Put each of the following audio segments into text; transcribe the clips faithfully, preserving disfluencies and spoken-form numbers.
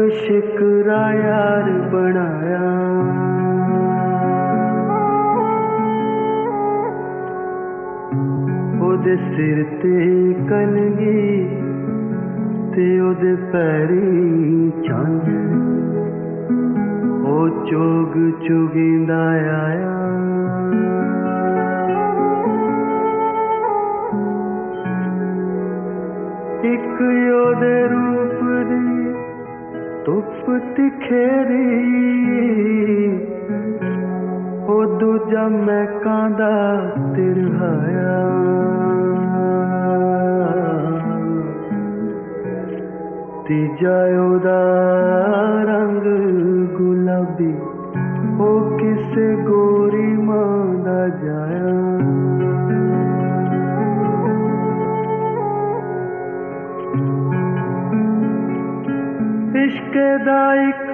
शिकरा यार बनाया। ओदे सिर ते कलगी ते ओदे पैरी चंद, ओ चोग चुगिंदा आया। एक ओदे रूप दी धुप तिखेरी, ओ दूजा महकां दा तिरहाया। तीजा ओदा रंग गुलाबी, ओ किसे गोरी मां दा जाया। इश्क दा इक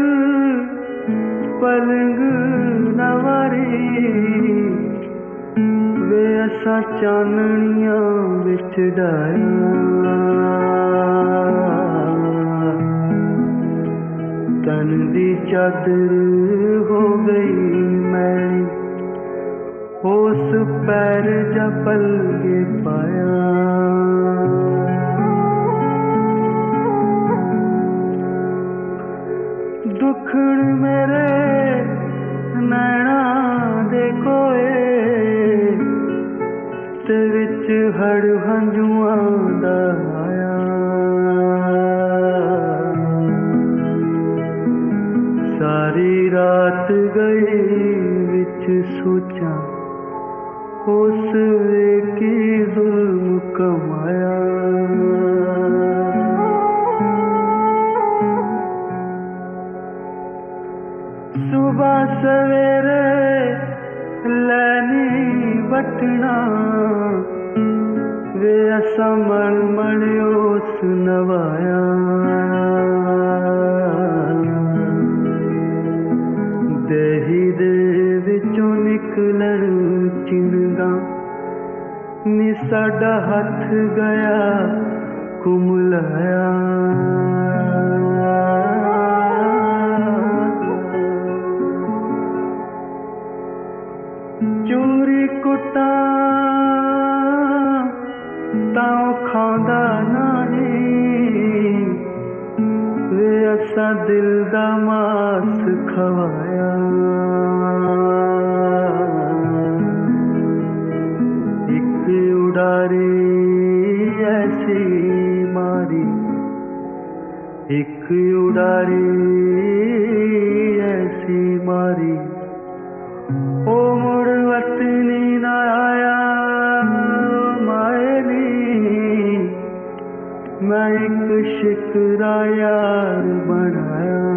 पलंग नवारी, वे असां चाननियां विच डाया। तन दी चादर हो गई मैली, उस पैर जा पलगे पाया। दुखड़ मेरे नैना दे कोए, ते विच हड़ हंजुआं दा आया। सारी रात गई विच सोचां, उस की जुल्म कमाया। सुबह सवेरे लैनी बटना, वे असा मण मण उस नवाया। देही दे विचों निकलन चिंगा, नी साडा हथ गया कुमलाया। चोरी कुटा तां खांदा नहीं, वे असा दिल दा मास खवाया। एक उडारी ऐसी मारी, एक उडारी ऐसी मारी, ओ मुड़ वतनी ना आया। मायनी मैं एक शिकरा यार बनाया।